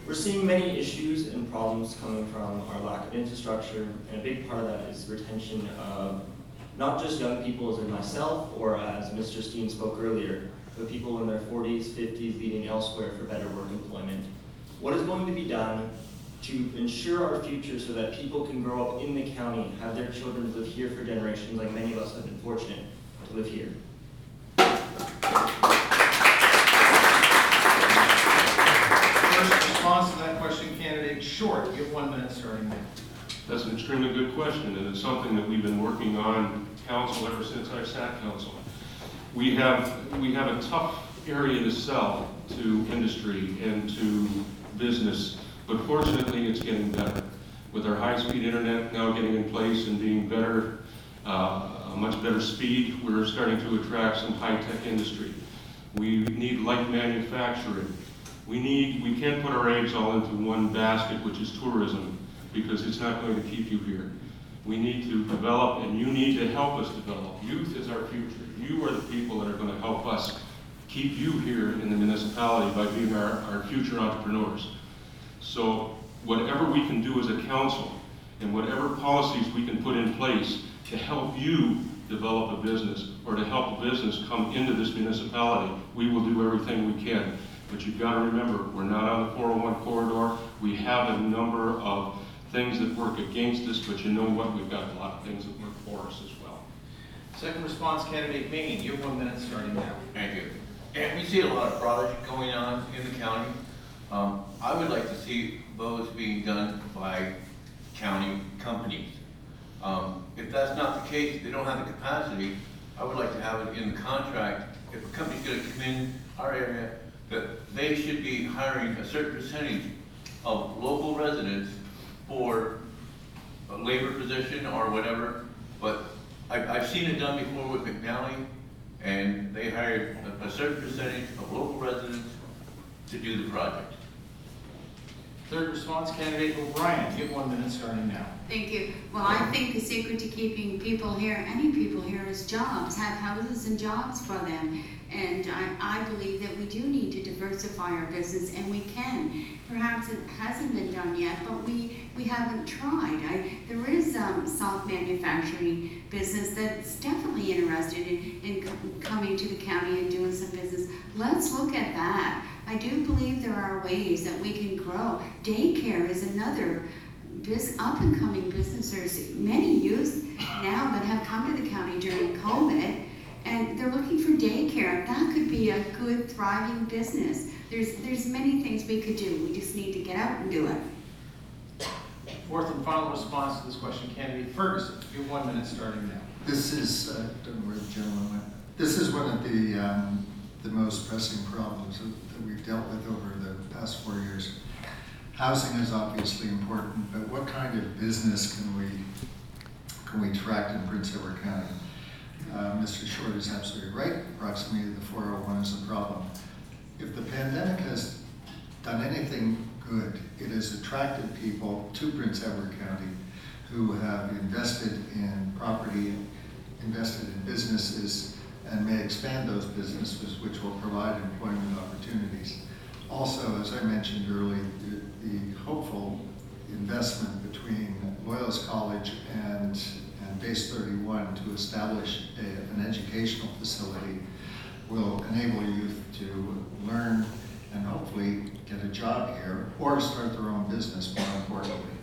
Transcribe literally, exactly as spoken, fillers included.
We're seeing many issues and problems coming from our lack of infrastructure, and a big part of that is retention of not just young people as in myself, or as Mister Steen spoke earlier, but people in their forties, fifties, leaving elsewhere for better work employment. What is going to be done to ensure our future so that people can grow up in the county, have their children live here for generations, like many of us have been fortunate to live here? First response to that question, candidate Short. You have one minute starting now. That's an extremely good question, and it's something that we've been working on council ever since I sat council. We have, we have a tough area to sell to industry and to business, but fortunately it's getting better. With our high-speed internet now getting in place and being better, uh, a much better speed, we're starting to attract some high-tech industry. We need light manufacturing. We need, we can't put our eggs all into one basket, which is tourism, because it's not going to keep you here. We need to develop, and you need to help us develop. Youth is our future. You are the people that are going to help us keep you here in the municipality by being our, our future entrepreneurs. So whatever we can do as a council, and whatever policies we can put in place to help you develop a business, or to help a business come into this municipality, we will do everything we can. But you've got to remember, we're not on the four oh one corridor. We have a number of things that work against us, but you know what? We've got a lot of things that work for us as well. Second response, candidate Maine. You have one minute starting now. Thank you. And we see a lot of projects going on in the county. Um, I would like to see those being done by county companies. Um, if that's not the case, if they don't have the capacity, I would like to have it in the contract. If a company's going to come in our area, that they should be hiring a certain percentage of local residents for a labor position or whatever. But I've, I've seen it done before with McNally, and they hired a, a certain percentage of local residents to do the project. Third response, candidate O'Brien. You have one minute starting now. Thank you. Well, I think the secret to keeping people here, any people here, is jobs. Have houses and jobs for them. And I, I believe that we do need to diversify our business, and we can. Perhaps it hasn't been done yet, but we, we haven't tried. I, there is um, soft manufacturing business that's definitely interested in, in coming to the county and doing some business. Let's look at that. I do believe there are ways that we can grow. Daycare is another this up-and-coming business. There's many youth now that have come to the county during COVID, and they're looking for daycare. That could be a good, thriving business. There's there's many things we could do. We just need to get out and do it. Fourth and final response to this question, candidate Ferguson. You have one minute starting now. This is, uh, I don't know where the gentleman went. This is one of the um, the most pressing problems that, that we've dealt with over the past four years. Housing is obviously important, but what kind of business can we can we attract in Prince Edward County? Uh, Mister Short is absolutely right. Proximity to the four oh one is a problem. If the pandemic has done anything good, it has attracted people to Prince Edward County who have invested in property, invested in businesses, and may expand those businesses, which will provide employment opportunities. Also, as I mentioned earlier, the, the hopeful investment between Loyalist College and, and Base thirty-one to establish a, an educational facility will enable youth to learn and hopefully get a job here or start their own business, more